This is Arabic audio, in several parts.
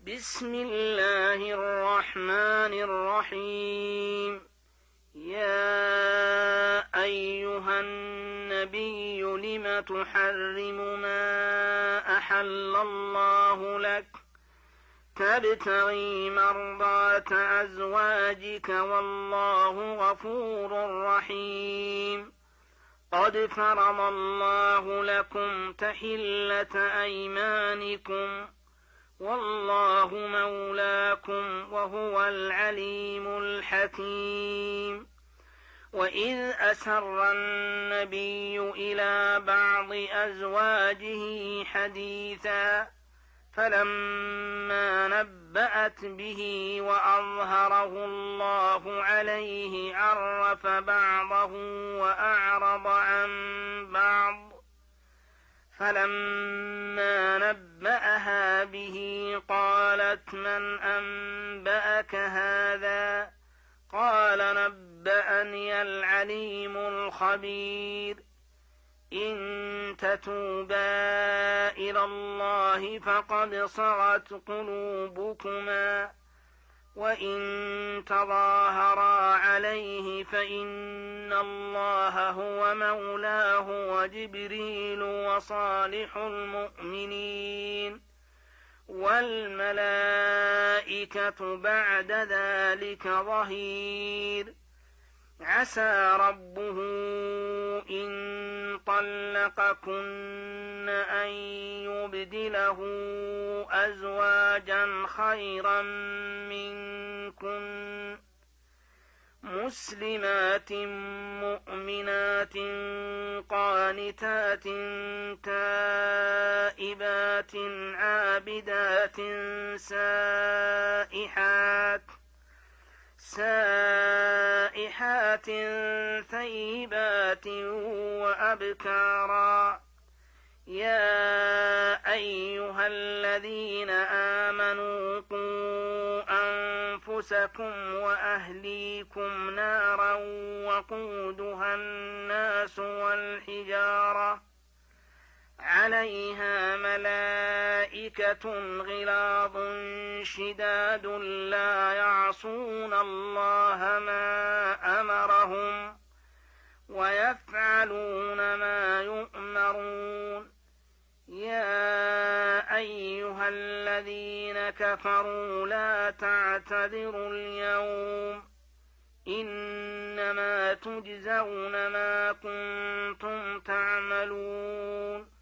بسم الله الرحمن الرحيم. يا أيها النبي لم تحرم ما أحل الله لك تبتغي مرضات أزواجك والله غفور رحيم. قد فرض الله لكم تحلة أيمانكم والله مولاكم وهو العليم الحكيم. وإذ أسر النبي إلى بعض أزواجه حديثا فلما نبأت به وأظهره الله عليه عرف بعضه وأعرض عن بعض، فلما نبأها به قالت من أنبأك هذا؟ قال نبأني العليم الخبير. إن تتوبا إلى الله فقد صغت قلوبكما وإن تظاهرا عليه فإن الله هو مولاه وجبريل وصالح المؤمنين والملائكة بعد ذلك ظهير. عسى ربه إن طلقكن أن يبدله أزواجا خيرا منكن مسلمات مؤمنات قانتات تائبات عابدات سائحات ثيبات وأبكارا. يا أيها الذين آمنوا قوا أنفسكم وأهليكم نارا وقودها الناس والحجارة عليها ملائكة غلاظ شداد لا يعصون الله ما أمرهم ويفعلون ما يؤمرون. يا أيها الذين كفروا لا تعتذروا اليوم إنما تجزون ما كنتم تعملون.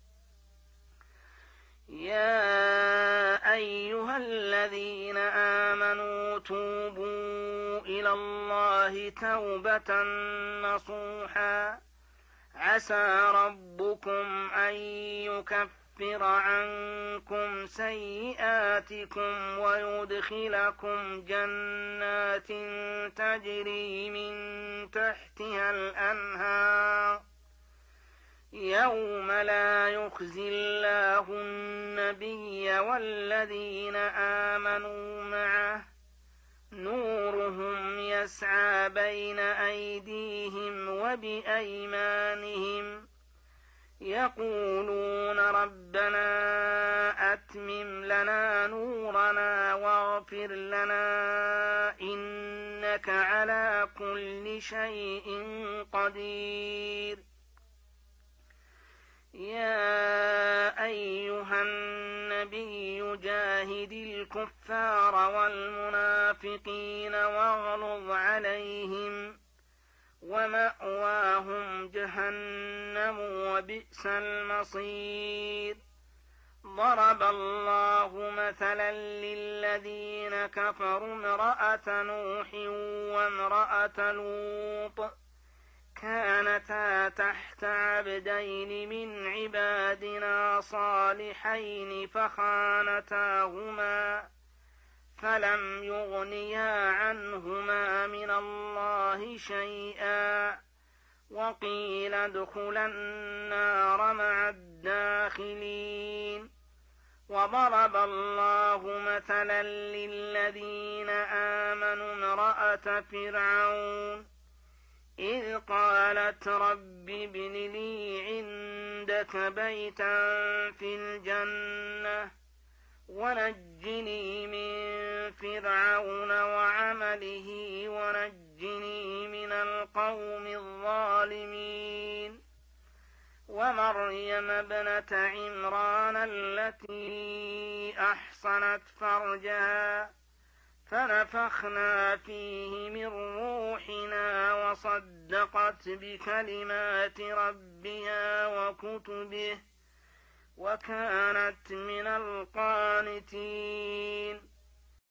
يا أيها الذين آمنوا توبوا إلى الله توبة نصوحا عسى ربكم أن يكفر عنكم سيئاتكم ويدخلكم جنات تجري من تحتها الأنهار يوم لا يخزي الله النبي والذين آمنوا معه نورهم يسعى بين أيديهم وبأيمانهم يقولون ربنا أتمم لنا نورنا واغفر لنا إنك على كل شيء قدير. يا أيها النبي جاهد الكفار والمنافقين واغلظ عليهم ومأواهم جهنم وبئس المصير. ضرب الله مثلا للذين كفروا امرأة نوح وامرأة لوط كانتا تحت عبدين من عبادنا صالحين فخانتاهما فلم يغنيا عنهما من الله شيئا وقيل ادخلا النار مع الداخلين. وضرب الله مثلا للذين آمنوا امرأة فرعون إذ قالت رب ابن لي عندك بيتا في الجنة ونجني من فرعون وعمله ونجني من القوم الظالمين. ومريم ابنة عمران التي أحصنت فرجها فنفخنا فيه من روحنا وصدقت بكلمات ربها وكتبه وكانت من القانتين.